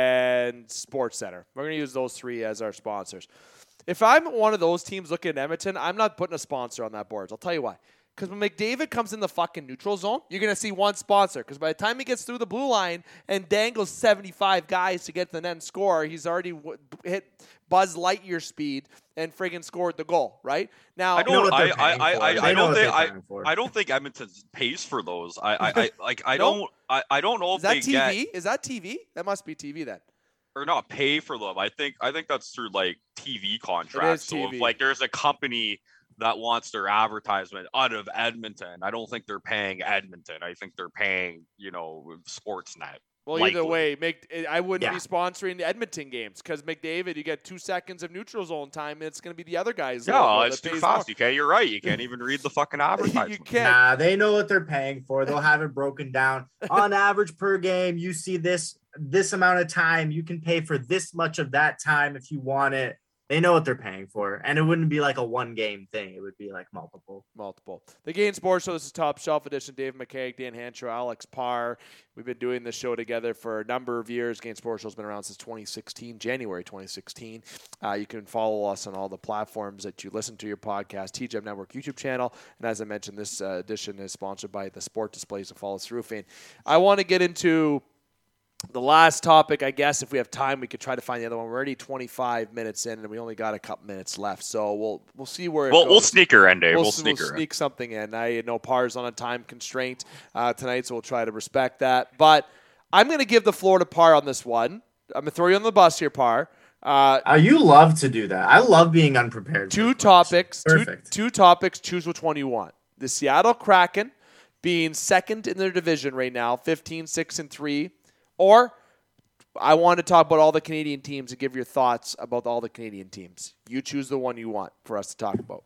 Speaker 1: and Sports Center. We're going to use those three as our sponsors. If I'm one of those teams looking at Edmonton, I'm not putting a sponsor on that board. I'll tell you why. Because when McDavid comes in the fucking neutral zone, you're going to see one sponsor. Because by the time he gets through the blue line and dangles seventy-five guys to get to the net and score, he's already w- hit Buzz Lightyear speed and friggin' scored the goal, right? Now,
Speaker 5: I
Speaker 4: They know
Speaker 5: don't.
Speaker 4: what
Speaker 5: I
Speaker 4: they're
Speaker 5: I
Speaker 4: paying
Speaker 5: I,
Speaker 4: for.
Speaker 5: I,
Speaker 4: They
Speaker 5: I
Speaker 4: know
Speaker 5: don't
Speaker 4: what
Speaker 5: think
Speaker 4: they're
Speaker 5: I,
Speaker 4: paying for.
Speaker 5: I don't think Edmonton pays for those. I I, I like I
Speaker 1: No?
Speaker 5: don't I, I don't know
Speaker 1: is
Speaker 5: if they
Speaker 1: that T V?
Speaker 5: get
Speaker 1: Is that T V? That must be T V then.
Speaker 5: or not pay for them. I think I think that's through like T V contracts. So
Speaker 1: T
Speaker 5: if
Speaker 1: V.
Speaker 5: like there's a company that wants their advertisement out of Edmonton, I don't think they're paying Edmonton. I think they're paying, you know, Sportsnet.
Speaker 1: Well,
Speaker 5: Likely.
Speaker 1: either way, make, I wouldn't
Speaker 4: Yeah.
Speaker 1: be sponsoring the Edmonton games because McDavid, you get two seconds of neutral zone time, and it's going to be the other guys.
Speaker 5: No,
Speaker 1: logo
Speaker 5: it's
Speaker 1: that
Speaker 5: too
Speaker 1: pays
Speaker 5: fast.
Speaker 1: more.
Speaker 5: Okay, you're right. You can't even read the fucking
Speaker 1: you
Speaker 5: advertisement.
Speaker 1: can't.
Speaker 4: Nah, they know what they're paying for. They'll have it broken down. On average per game, you see this this amount of time. You can pay for this much of that time if you want it. They know what they're paying for. And it wouldn't be like a one game thing. It would be like multiple.
Speaker 1: Multiple. The Gain Sports Show, this is Top Shelf Edition. Dave McKay, Dan Hancho, Alex Parr. We've been doing this show together for a number of years. Gain Sports Show has been around since twenty sixteen, January twenty sixteen. Uh, you can follow us on all the platforms that you listen to your podcast, T J M Network YouTube channel. And as I mentioned, this uh, edition is sponsored by the Sport Displays of Flawless Roofing. I want to get into the last topic. I guess if we have time, we could try to find the other one. We're already twenty-five minutes in, and we only got a couple minutes left. So we'll we'll see where it
Speaker 5: We'll,
Speaker 1: goes.
Speaker 5: we'll sneak her in, Dave.
Speaker 1: We'll,
Speaker 5: We'll,
Speaker 1: s-
Speaker 5: sneak
Speaker 1: we'll
Speaker 5: her in.
Speaker 1: sneak something in. I know Parr's on a time constraint uh, tonight, so we'll try to respect that. But I'm going to give the floor to Parr on this one. I'm going to throw you on the bus here, Parr. Uh,
Speaker 4: Uh, you love to do that. I love being unprepared.
Speaker 1: two
Speaker 4: for
Speaker 1: topics. Two,
Speaker 4: Perfect.
Speaker 1: two topics. Choose which one you want. The Seattle Kraken being second in their division right now, fifteen, six, and three, or I want to talk about all the Canadian teams and give your thoughts about all the Canadian teams. You choose the one you want for us to talk about.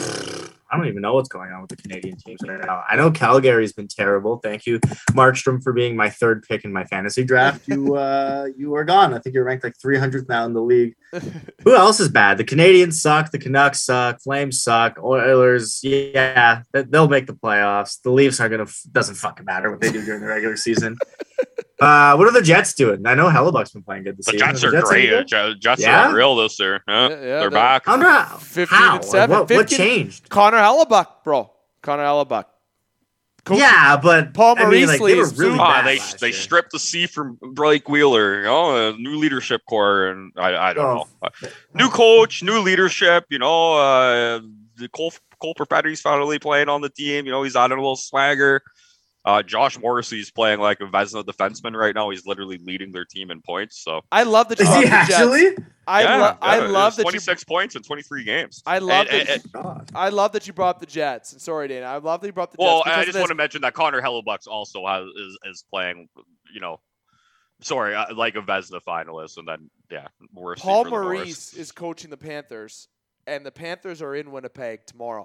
Speaker 4: I don't even know what's going on with the Canadian teams right now. I know Calgary's been terrible. Thank you, Markstrom, for being my third pick in my fantasy draft. You uh, you are gone. I think you're ranked like three hundredth now in the league. Who else is bad? The Canadians suck. The Canucks suck. Flames suck. Oilers, yeah, they- they'll make the playoffs. The Leafs are gonna. Doesn't fucking matter what they do during the regular season. Uh, what are the Jets doing? I know Hellebuck's been playing good this
Speaker 5: The
Speaker 4: season.
Speaker 5: Jets
Speaker 4: the
Speaker 5: are
Speaker 4: Jets
Speaker 5: great.
Speaker 4: any good?
Speaker 5: J- Jets
Speaker 4: Yeah?
Speaker 5: are unreal this year. Yeah,
Speaker 1: Yeah, yeah,
Speaker 5: they're
Speaker 1: they're-
Speaker 5: back.
Speaker 4: I'm not.
Speaker 1: fifteen
Speaker 4: how?
Speaker 1: and seven.
Speaker 4: Like, what, what
Speaker 1: fifteen
Speaker 4: changed?
Speaker 1: Connor Hellebuck, bro. Connor Hellebuck. Coach-
Speaker 4: Yeah, but
Speaker 1: Paul
Speaker 4: I mean, like, they were
Speaker 1: Maurice
Speaker 4: really
Speaker 1: leaves
Speaker 5: Ah,
Speaker 4: bad
Speaker 5: they
Speaker 4: last
Speaker 5: they
Speaker 4: year.
Speaker 5: stripped the C from Blake Wheeler. You know, a new leadership core, and I I don't
Speaker 4: Oh.
Speaker 5: know. Uh, New coach, new leadership. You know, uh, the Cole Cole Perfetti's finally playing on the team. You know, he's adding a little swagger. Uh, Josh Morrissey's playing like a Vezina defenseman right now. He's literally leading their team in points. So
Speaker 1: I love that you
Speaker 4: Is
Speaker 1: brought
Speaker 4: he
Speaker 1: the Jets.
Speaker 4: actually?
Speaker 1: I,
Speaker 5: yeah,
Speaker 1: lo-
Speaker 5: yeah,
Speaker 1: I
Speaker 5: it was
Speaker 1: love that you
Speaker 5: twenty-six points in twenty-three games.
Speaker 1: I love
Speaker 5: And-
Speaker 1: that.
Speaker 5: and-
Speaker 4: God.
Speaker 1: I love that you brought up the Jets. And sorry, Dana. I love that you brought up the
Speaker 5: Well,
Speaker 1: Jets. because
Speaker 5: I
Speaker 1: of
Speaker 5: just
Speaker 1: this.
Speaker 5: want to mention that Connor Hellebuck also has is, is playing. You know, sorry, uh, like a Vezina finalist, and then yeah, worse.
Speaker 1: Paul Maurice is coaching the Panthers, and the Panthers are in Winnipeg tomorrow.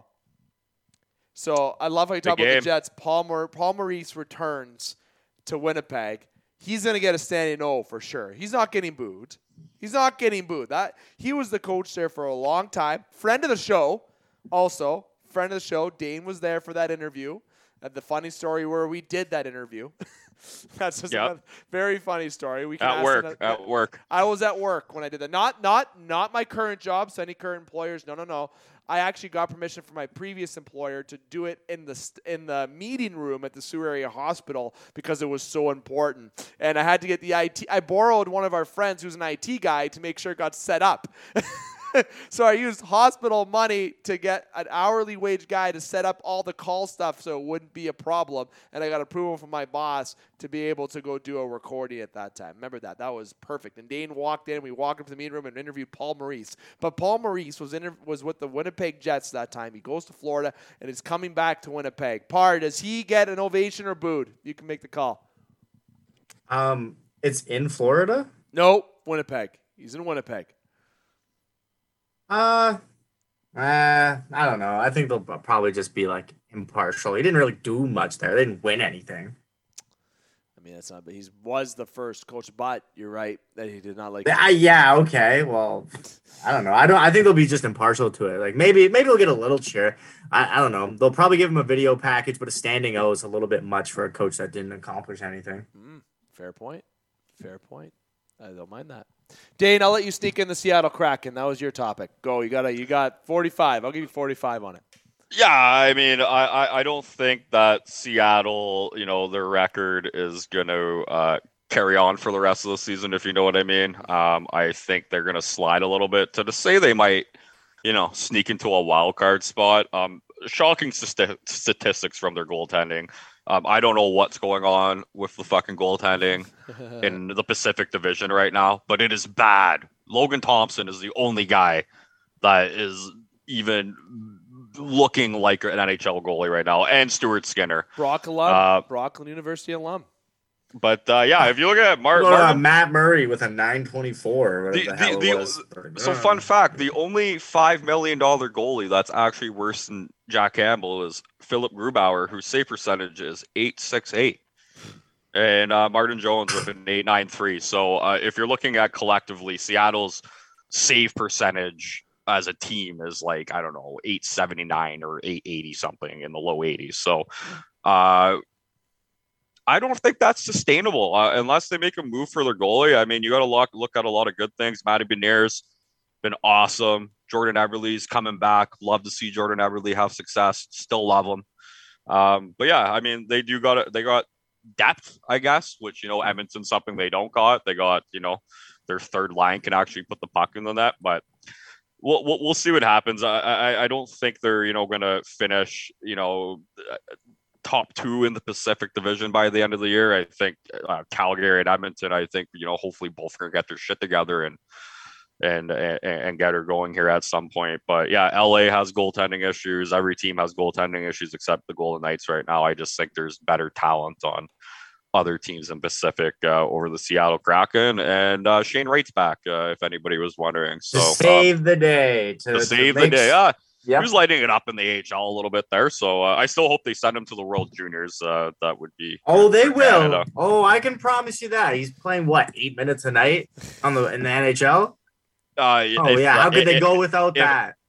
Speaker 1: So I love how you talk
Speaker 5: Big
Speaker 1: about
Speaker 5: game.
Speaker 1: the Jets. Paul, Maur- Paul Maurice returns to Winnipeg. He's going to get a standing O for sure. He's not getting booed. He's not getting booed. That he was the coach there for a long time. Friend of the show, also friend of the show. Dane was there for that interview. And the funny story where we did that interview. That's just
Speaker 5: Yep.
Speaker 1: a very funny story. We can
Speaker 5: At
Speaker 1: ask
Speaker 5: work,
Speaker 1: him-
Speaker 5: at work.
Speaker 1: I was at work when I did that. Not not not my current job, so any current employers. No, no, no. I actually got permission from my previous employer to do it in the st- in the meeting room at the Sioux Area Hospital because it was so important. And I had to get the I T. I borrowed one of our friends who's an I T guy to make sure it got set up. So I used hospital money to get an hourly wage guy to set up all the call stuff so it wouldn't be a problem. And I got approval from my boss to be able to go do a recording at that time. Remember that. That was perfect. And Dane walked in. We walked into the meeting room and interviewed Paul Maurice. But Paul Maurice was, inter- was with the Winnipeg Jets that time. He goes to Florida and is coming back to Winnipeg. Par, does he get an ovation or booed? You can make the call.
Speaker 4: Um, it's in Florida.
Speaker 1: No, Winnipeg. He's in Winnipeg.
Speaker 4: Uh, uh, I don't know. I think they'll probably just be like impartial. He didn't really do much there. They didn't win anything.
Speaker 1: I mean, that's not, but he was the first coach, but you're right that he did not like.
Speaker 4: Yeah, yeah, okay. Well, I don't know. I don't. I think they'll be just impartial to it. Like maybe, maybe they'll get a little cheer. I, I don't know. They'll probably give him a video package, but a standing O is a little bit much for a coach that didn't accomplish anything.
Speaker 1: Mm, fair point. Fair point. I don't mind that. Dane, I'll let you sneak in the Seattle Kraken. That was your topic. Go. You got a, You got forty-five. I'll give you forty-five on it.
Speaker 5: Yeah, I mean, I, I, I don't think that Seattle, you know, their record is going to uh, carry on for the rest of the season, if you know what I mean. Um, I think they're going to slide a little bit. To, to say they might, you know, sneak into a wild card spot. Um, shocking st- statistics from their goaltending. Um, I don't know what's going on with the fucking goaltending in the Pacific Division right now, but it is bad. Logan Thompson is the only guy that is even looking like an N H L goalie right now, and Stuart Skinner.
Speaker 1: Brock alum.
Speaker 5: Uh,
Speaker 1: Brock University alum.
Speaker 5: But uh, yeah, if you look at Mar-
Speaker 4: What about
Speaker 5: Marvin,
Speaker 4: Matt Murray with a nine twenty-four. Whatever
Speaker 5: The-
Speaker 4: the, hell
Speaker 5: the-
Speaker 4: it
Speaker 5: the-
Speaker 4: was.
Speaker 5: so
Speaker 4: Uh,
Speaker 5: fun fact: the only five million dollar goalie that's actually worse than Jack Campbell is Philip Grubauer, whose save percentage is eight six eight, and uh, Martin Jones with an eight nine three. So uh, if you're looking at collectively, Seattle's save percentage as a team is like, I don't know, eight seventy-nine or eight eighty something in the low eighties. So uh, I don't think that's sustainable uh, unless they make a move for their goalie. I mean, you got to look, look at a lot of good things. Matty Beniers been awesome. Jordan Everly's coming back. Love to see Jordan Everly have success. Still love him. Um, but yeah, I mean, they do got it. They got depth, I guess, which, you know, Edmonton's something they don't got. They got, you know, their third line can actually put the puck in the net, but we'll, we'll, we'll see what happens. I, I, I don't think they're, you know, going to finish, you know, top two in the Pacific Division by the end of the year. I think uh, Calgary and Edmonton, I think, you know, hopefully both are going to get their shit together and, and, and, and get her going here at some point. But yeah, L A has goaltending issues. Every team has goaltending issues except the Golden Knights right now. I just think there's better talent on other teams in Pacific uh, over the Seattle Kraken, and uh, Shane Wright's back. Uh, if anybody was wondering, so
Speaker 4: to save um, the day, to,
Speaker 5: to
Speaker 4: to
Speaker 5: save
Speaker 4: make,
Speaker 5: the day. Uh,
Speaker 4: yep.
Speaker 5: He was lighting it up in the A H L a little bit there, so uh, I still hope they send him to the World Juniors. Uh, that would be
Speaker 4: Oh, they
Speaker 5: for
Speaker 4: will.
Speaker 5: Canada.
Speaker 4: Oh, I can promise you that. He's playing what, eight minutes a night on the in the N H L.
Speaker 5: Uh,
Speaker 4: Oh
Speaker 5: if,
Speaker 4: yeah, how could
Speaker 5: if,
Speaker 4: they go without
Speaker 5: if,
Speaker 4: that?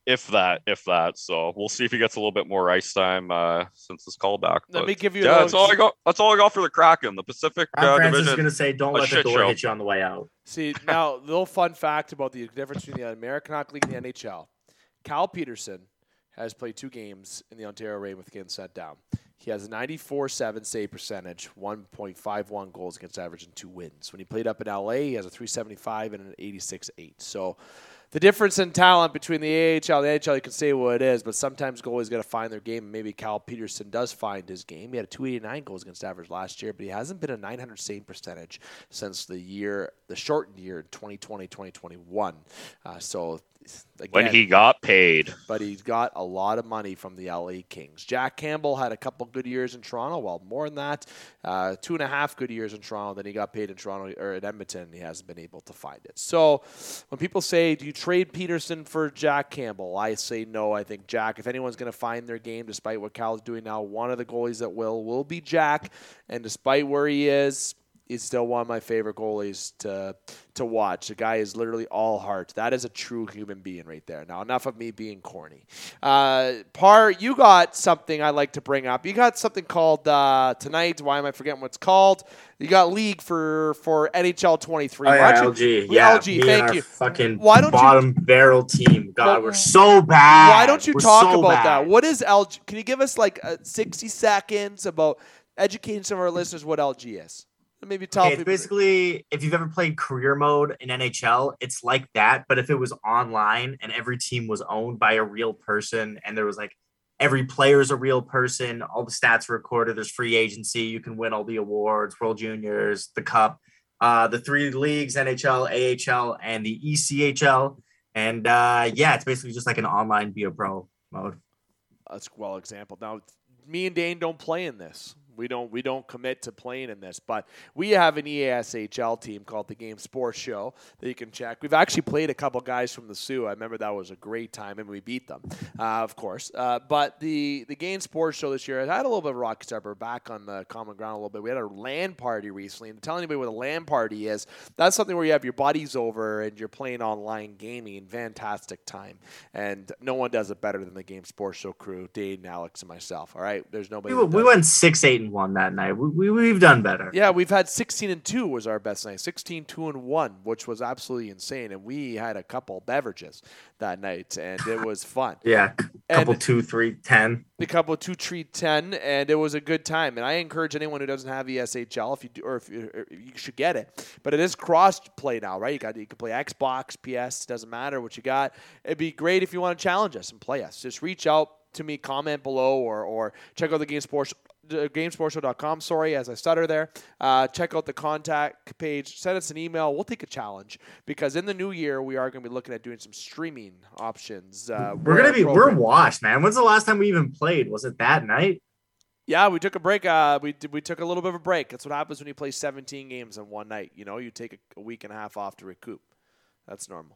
Speaker 5: if that, if that. So we'll see if he gets a little bit more ice time uh, since this callback.
Speaker 1: Let
Speaker 5: but,
Speaker 1: me give you.
Speaker 5: Yeah,
Speaker 1: a
Speaker 5: that's all I got. That's all I got for the Kraken. The Pacific
Speaker 4: I'm
Speaker 5: uh,
Speaker 4: Francis
Speaker 5: Division.
Speaker 4: is going to say, don't
Speaker 5: a
Speaker 4: let the
Speaker 5: shit
Speaker 4: door
Speaker 5: show.
Speaker 4: hit you on the way out.
Speaker 1: See, now, a little fun fact about the difference between the American Hockey League and the N H L. Cal Peterson has played two games in the Ontario Reign with getting set down. He has a ninety-four point seven save percentage, one point five one goals against average, and two wins. When he played up in L A, he has a three seventy-five and an eighty-six point eight. So the difference in talent between the A H L and the N H L, you can say what it is, but sometimes goalies got to find their game. Maybe Cal Peterson does find his game. He had a two eighty-nine goals against average last year, but he hasn't been a nine hundred save percentage since the year, the shortened year, twenty twenty, twenty twenty-one. Uh, so again,
Speaker 5: When he got paid.
Speaker 1: but he's got a lot of money from the L A Kings. Jack Campbell had a couple good years in Toronto. Well, more than that, uh, two and a half good years in Toronto. Then he got paid in Toronto or in Edmonton. He hasn't been able to find it. So when people say, do you trade Peterson for Jack Campbell? I say no. I think Jack, if anyone's going to find their game, despite what Cal's doing now, one of the goalies that will will be Jack. And despite where he is, he's still one of my favorite goalies to to watch. The guy is literally all heart. That is a true human being right there. Now, enough of me being corny. Uh, Par, you got something I'd like to bring up. You got something called uh, tonight. Why am I forgetting what it's called? You got league for, for N H L twenty-three.
Speaker 4: Oh,
Speaker 1: Why
Speaker 4: yeah,
Speaker 1: don't
Speaker 4: L G.
Speaker 1: you,
Speaker 4: Yeah,
Speaker 1: L G,
Speaker 4: me
Speaker 1: thank
Speaker 4: and our
Speaker 1: you.
Speaker 4: fucking
Speaker 1: Why don't you-
Speaker 4: bottom barrel team. God,
Speaker 1: Well,
Speaker 4: we're so bad.
Speaker 1: Why don't you
Speaker 4: We're
Speaker 1: talk
Speaker 4: so
Speaker 1: about
Speaker 4: bad.
Speaker 1: that? What is L G? Can you give us like uh, sixty seconds about educating some of our listeners what L G is? Maybe tell
Speaker 4: Okay, it's
Speaker 1: people.
Speaker 4: basically, if you've ever played career mode in N H L, it's like that. But if it was online and every team was owned by a real person and there was like every player is a real person, all the stats are recorded, there's free agency, you can win all the awards, World Juniors, the Cup, uh, the three leagues, N H L, A H L, and the E C H L. And uh, yeah, it's basically just like an online Be a Pro mode.
Speaker 1: That's a well example. Now, me and Dane don't play in this. We don't we don't commit to playing in this, but we have an E A S H L team called the Game Sports Show that you can check. We've actually played a couple guys from the Sioux. I remember that was a great time, and we beat them, uh, of course. Uh, but the the Game Sports Show this year, I had a little bit of a rocky start. We're back on the common ground a little bit. We had a LAN party recently, and to tell anybody what a LAN party is, that's something where you have your buddies over and you're playing online gaming. Fantastic time, and no one does it better than the Game Sports Show crew, Dane, Alex, and myself. All right, there's nobody.
Speaker 4: We,
Speaker 1: that
Speaker 4: we
Speaker 1: does
Speaker 4: went six, eight, and one that night. We, we, we've done better.
Speaker 1: Yeah, we've had sixteen and two was our best night. sixteen, two, and one, which was absolutely insane. And we had a couple beverages that night, and it was fun.
Speaker 4: Yeah, couple
Speaker 1: And-
Speaker 4: two, three, ten.
Speaker 1: A couple two, three, ten, and it was a good time. And I encourage anyone who doesn't have E S H L, if you do, or if you, or you should get it. But it is cross play now, right? You got you can play Xbox, P S, doesn't matter what you got. It'd be great if you want to challenge us and play us. Just reach out to me, comment below, or or check out the Game Sports. game sports show dot com, sorry, as I stutter there. Uh, check out the contact page. Send us an email. We'll take a challenge because in the new year, we are going to be looking at doing some streaming options. Uh,
Speaker 4: We're
Speaker 1: where
Speaker 4: gonna be we're
Speaker 1: appropriate.
Speaker 4: washed, man. When's the last time we even played? Was it that night?
Speaker 1: Yeah, we took a break. Uh, we did, we took a little bit of a break. That's what happens when you play seventeen games in one night. You know, you take a, a week and a half off to recoup. That's normal.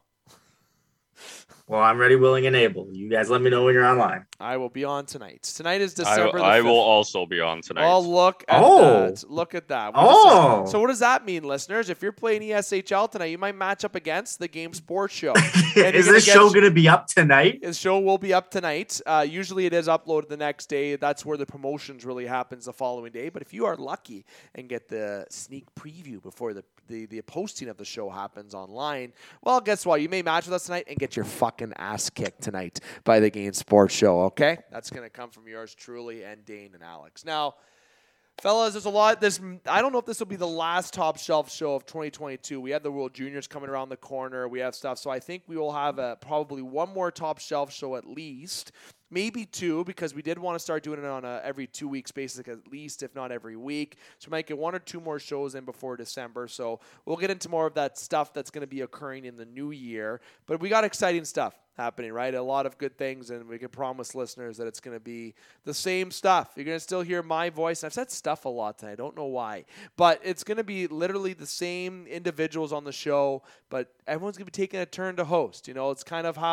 Speaker 4: Well, I'm ready, willing, and able. You guys let me know when you're online.
Speaker 1: I will be on tonight. Tonight is
Speaker 5: I,
Speaker 1: December the
Speaker 5: I
Speaker 1: fifth.
Speaker 5: will also be on tonight.
Speaker 1: Oh, look at
Speaker 4: Oh.
Speaker 1: that. Look at that.
Speaker 4: Oh.
Speaker 1: What is- So what does that mean, listeners? If you're playing E S H L tonight, you might match up against the Game Sports Show. you're
Speaker 4: Is
Speaker 1: gonna
Speaker 4: this
Speaker 1: get-
Speaker 4: show going to be up tonight?
Speaker 1: His show will be up tonight. Uh, usually it is uploaded the next day. That's where the promotions really happens the following day. But if you are lucky and get the sneak preview before the, the, the posting of the show happens online, well, guess what? You may match with us tonight and get your fucking ass kicked tonight by the Game Sports Show, okay? That's going to come from yours truly and Dane and Alex. Now, fellas, there's a lot. This I don't know if this will be the last Top Shelf show of twenty twenty-two. We have the World Juniors coming around the corner. We have stuff. So I think we will have a, probably one more Top Shelf show at least. Maybe two, because we did want to start doing it on a every two weeks basis, at least, if not every week. So we might get one or two more shows in before December. So we'll get into more of that stuff that's going to be occurring in the new year. But we got exciting stuff happening, right? A lot of good things, and we can promise listeners that it's going to be the same stuff. You're going to still hear my voice. I've said stuff a lot tonight. I don't know why. But it's going to be literally the same individuals on the show, but everyone's going to be taking a turn to host. You know, it's kind of how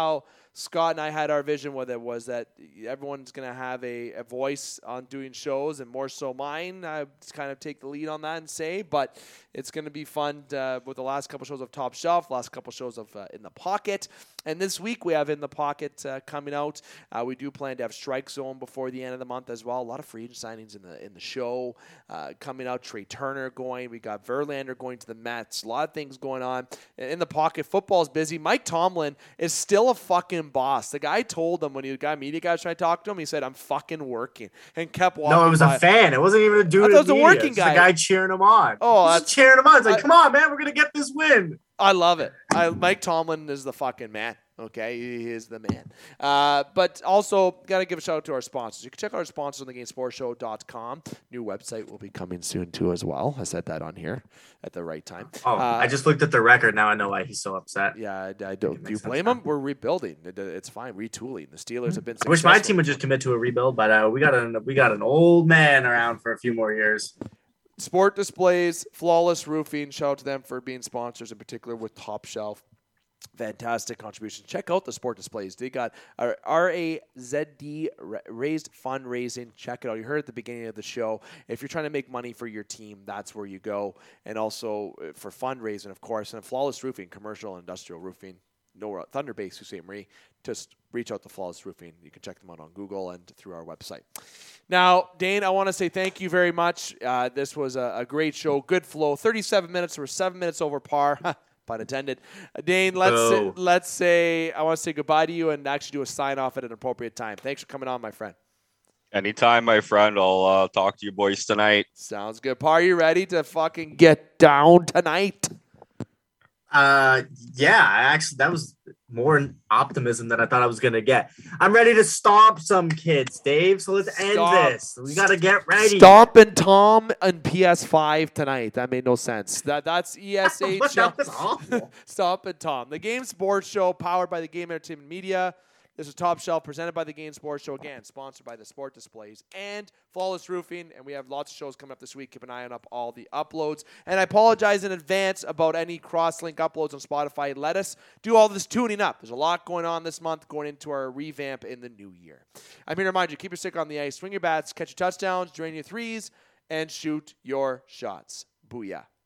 Speaker 1: Scott and I had our vision with it was that everyone's going to have a, a voice on doing shows, and more so mine. I kind of take the lead on that and say, but it's going to be fun uh, with the last couple shows of Top Shelf, last couple shows of uh, In the Pocket. And this week we have In the Pocket uh, coming out. Uh, we do plan to have Strike Zone before the end of the month as well. A lot of free agent signings in the in the show uh, coming out. Trey Turner going. We got Verlander going to the Mets. A lot of things going on. In the Pocket, football's busy. Mike Tomlin is still a fucking boss. The guy told him when he got media guys trying to talk to him, he said, "I'm fucking working," and kept walking.
Speaker 4: No, it was
Speaker 1: by.
Speaker 4: a fan. It wasn't even a dude.
Speaker 1: I thought it was a
Speaker 4: media.
Speaker 1: working
Speaker 4: It's
Speaker 1: guy.
Speaker 4: The guy cheering him on.
Speaker 1: Oh,
Speaker 4: He's
Speaker 1: that's-
Speaker 4: just cheering him on. It's like,
Speaker 1: I-
Speaker 4: come on, man, we're gonna get this win.
Speaker 1: I love it. I, Mike Tomlin is the fucking man. Okay, he is the man. Uh, but also, got to give a shout out to our sponsors. You can check out our sponsors on the game sports show dot com. New website will be coming soon, too, as well. I said that on here at the right time.
Speaker 4: Oh,
Speaker 1: Uh,
Speaker 4: I just looked at the record. Now I know why he's so upset.
Speaker 1: Yeah, I, I
Speaker 4: It
Speaker 1: don't. Do you
Speaker 4: makes sense
Speaker 1: blame
Speaker 4: now.
Speaker 1: them? We're rebuilding. It, it's fine. Retooling. The Steelers have been
Speaker 4: I wish my
Speaker 1: successful.
Speaker 4: team would just commit to a rebuild, but uh, we got an we got an old man around for a few more years.
Speaker 1: Sport Displays, Flawless Roofing. Shout out to them for being sponsors, in particular with Top Shelf. Fantastic contribution. Check out the Sport Displays. They got our R A Z D raised fundraising. Check it out. You heard at the beginning of the show. If you're trying to make money for your team, that's where you go. And also uh, for fundraising, of course. And Flawless Roofing, commercial and industrial roofing. No, Thunder Bay, Sault Ste. Marie. Just reach out to Flawless Roofing. You can check them out on Google and through our website. Now, Dane, I want to say thank you very much. Uh, this was a, a great show. Good flow. thirty-seven minutes. We're seven minutes over par. Pun intended. Uh, Dane, let's
Speaker 4: Oh.
Speaker 1: say, let's say I want to say goodbye to you and actually do a sign off at an appropriate time. Thanks for coming on, my friend.
Speaker 5: Anytime, my friend. I'll uh, talk to you boys tonight.
Speaker 1: Sounds good. Par, you ready to fucking get down tonight?
Speaker 4: Uh, yeah, I actually that was more optimism than I thought I was gonna get. I'm ready to stomp some kids, Dave. So let's end
Speaker 1: Stomp.
Speaker 4: this. We gotta get ready.
Speaker 1: Stomping Tom on P S five tonight. That made no sense. That that's E S H L.
Speaker 4: That was awful.
Speaker 1: Stomping Tom. The Game Sports Show, powered by the Game Entertainment Media. This is Top Shelf, presented by the Game Sports Show. Again, sponsored by the Sport Displays and Flawless Roofing. And we have lots of shows coming up this week. Keep an eye on up all the uploads. And I apologize in advance about any cross-link uploads on Spotify. Let us do all this tuning up. There's a lot going on this month, going into our revamp in the new year. I'm here to remind you, keep your stick on the ice, swing your bats, catch your touchdowns, drain your threes, and shoot your shots. Booyah.